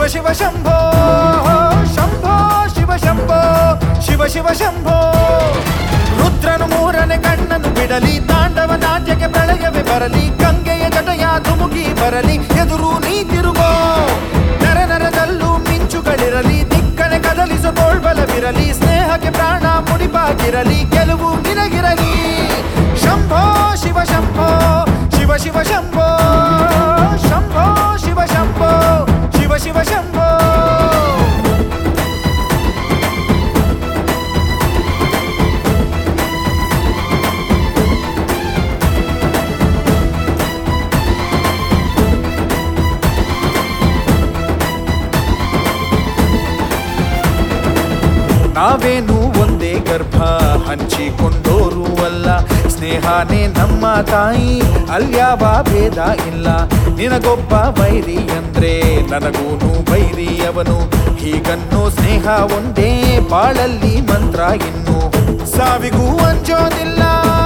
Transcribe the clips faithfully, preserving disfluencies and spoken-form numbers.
ಶಿವ ಶಂಭೋ ಶಂಭೋ ಶಿವ ಶಂಭೋ ಶಿವ ಶಿವ ಶಂಭೋ. ರುದ್ರನು ಮೂರನೇ ಕಣ್ಣನ್ನು ಬಿಡಲಿ, ತಾಂಡವ ನಾಟ್ಯಕ್ಕೆ ಪ್ರಳಯವೇ ಬರಲಿ, ಗಂಗೆಯ ಜಟಯ ಧುಮುಕಿ ಬರಲಿ, ಎದುರು ನೀ ತಿರುಗೋ. ನರ ನರದಲ್ಲೂ ಮಿಂಚುಗಳಿರಲಿ, ದಿಕ್ಕನೆ ಕದಲಿಸೋ ತೋಳ್ಬಲವಿರಲಿ, ಸ್ನೇಹಕ್ಕೆ ಪ್ರಾಣ ಮುಡಿಪಾಗಿರಲಿ, ಗೆಲುವು ನಿನಗಿರಲಿ. ಶಂಭೋ ಶಿವ ಶಂಭೋ ಶಿವ ಶಿವ ಶಂಭೋ ಶಂಭೋ ಶಿವ ಶಂಭೋ ಶಿವ ಶಿವ ಶಂಭೋ. ನಾವೇನು ಒಂದೇ ಗರ್ಭ ಹಂಚಿಕೊಂಡೋರು ಅಲ್ಲ, ಸ್ನೇಹನೇ ನಮ್ಮ ತಾಯಿ, ಅಲ್ಯಾವ ಭೇದ ಇಲ್ಲ. ನಿನಗೊಬ್ಬ ವೈರಿ ಅಂದ್ರೆ ನನಗೂನು ಬೈರಿ ಅವನು, ಹೀಗನ್ನೋ ಸ್ನೇಹ ಒಂದೇ ಬಾಳಲ್ಲಿ ಮಂತ್ರ, ಇನ್ನು ಸಾವಿಗೂ ಅಂಜೋದಿಲ್ಲ.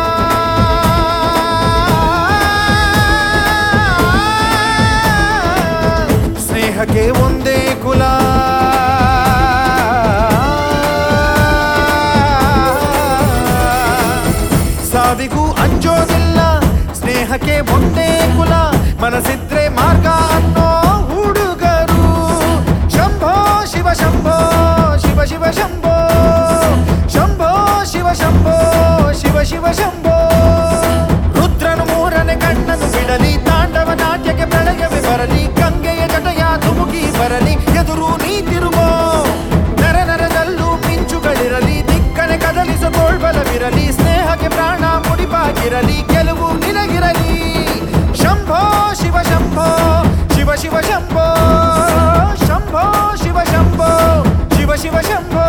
ಸ್ನೇಹಕ್ಕೆ ಒಂದೇ ಕುಲ, ಸಾವಿಗೂ ಅಂಜೋದಿಲ್ಲ. ಸ್ನೇಹಕ್ಕೆ ಒಂದೇ ಕುಲ, ಮನಸ್ಸಿದ್ರೆ ಮಾರ್ಗ ಅನ್ನೋ ಹುಡುಗರು. ಶಂಭೋ ಶಿವ ಶಂಭೋ ಶಿವ ಶಿವ ಶಂಭೋ ಶಂಭೋ ಶಿವ ಶಂಭೋ ಶಿವ ಶಿವ ಶಂಭೋ. ರುದ್ರನು ಮೂರನೇ ಕಣ್ಣನ್ನು ಬಿಡಲಿ, ತಾಂಡವ ನಾಟ್ಯಕ್ಕೆ ಪ್ರಳಯವೇ ಬರಲಿ, ಗಂಗೆಯ ಜಟಯ ಧುಮುಕಿ ಬರಲಿ, ಎದುರು ನೀ ತಿರುಗೋ. ನರ ನರದಲ್ಲೂ ಮಿಂಚುಗಳಿರಲಿ, ದಿಕ್ಕನೆ ಕದಲಿಸೋ ತೋಳ್ಬಲವಿರಲಿ, ಸ್ನೇಹಕ್ಕೆ ಪ್ರಾಣ ಮುಡಿಪಾಗಿರಲಿ, ಗೆಲುವು ನಿನಗಿರಲಿ. ಶಂಭೋ ಶಿವ ಶಂಭೋ ಶಿವ ಶಿವ ಶಂಭೋ ಶಂಭೋ ಶಿವ ಶಂಭೋ ಶಿವ ಶಿವ ಶಂಭೋ.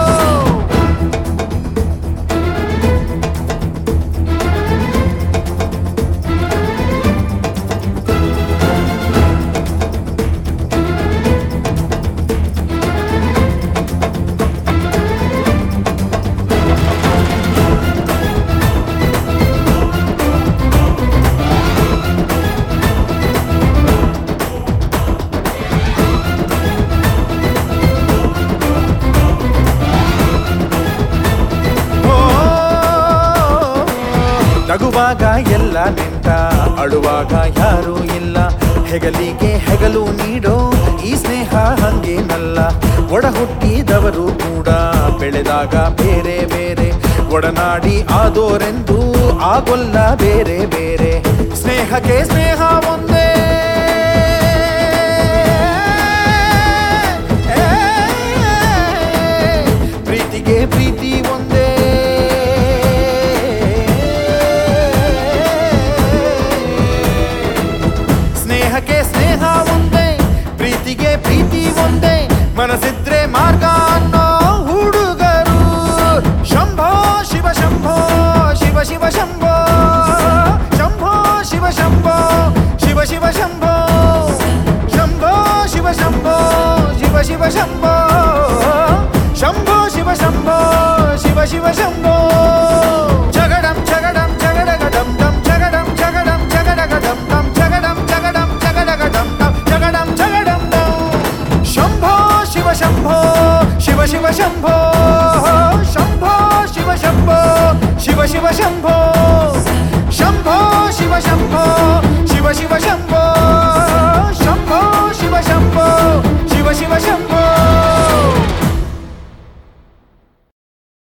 ನಗುವಾಗ ಎಲ್ಲ ನಿಂತ, ಅಳುವಾಗ ಯಾರೂ ಇಲ್ಲ, ಹೆಗಲಿಗೆ ಹೆಗಲು ನೀಡೋ ಈ ಸ್ನೇಹ ಹಂಗೇನಲ್ಲ. ಒಡ ಹುಟ್ಟಿದವರು ಕೂಡ ಬೆಳೆದಾಗ ಬೇರೆ ಬೇರೆ, ಒಡನಾಡಿ ಆದೋರೆಂದು ಆಗೊಲ್ಲ ಬೇರೆ ಬೇರೆ. ಸ್ನೇಹಕ್ಕೆ ಸ್ನೇಹ ಒಂದೇ, ಪ್ರೀತಿಗೆ ಪ್ರೀತಿ ಒಂದೇ. ಸ್ನೇಹಕ್ಕೆ ಸ್ನೇಹ ಒಂದೇ, ಪ್ರೀತಿಗೆ ಪ್ರೀತಿ ಒಂದೇ, ಮನಸ್ಸಿದ್ರೆ ಮಾರ್ಗ ಅನ್ನೋ ಹುಡುಗರು. ಶಂಭೋ ಶಿವ ಶಂಭೋ ಶಿವ ಶಿವ ಶಂಭೋ ಶಂಭೋ ಶಿವ ಶಂಭೋ ಶಿವ ಶಿವ ಶಂಭೋ ಶಂಭೋ ಶಿವ ಶಂಭೋ ಶಿವ ಶಿವ ಶಂಭೋ ಶಂಭೋ ಶಿವ ಶಂಭೋ ಶಿವ ಶಿವ ಶಂಭೋ. ಜಗಡಂ ಜಗಡಂ ಜಗಡಗಡಂ ದಂ ಜಗಡಂ ಜಗಡಂ ಜಗಡಗಡಂ ದಂ ಜಗಡಂ ಜಗಡಂ ಜಗಡಗಡಂ ದಂ ಜಗಡಂ ಜಗಡಂ ದಂ. ಶಂಭೋ ಶಿವ ಶಂಭೋ ಶಿವ ಶಿವ ಶಂಭೋ ಶಂಭೋ ಶಿವ ಶಂಭೋ ಶಿವ ಶಿವ ಶಂಭೋ ಶಂಭೋ ಶಿವ ಶಂಭೋ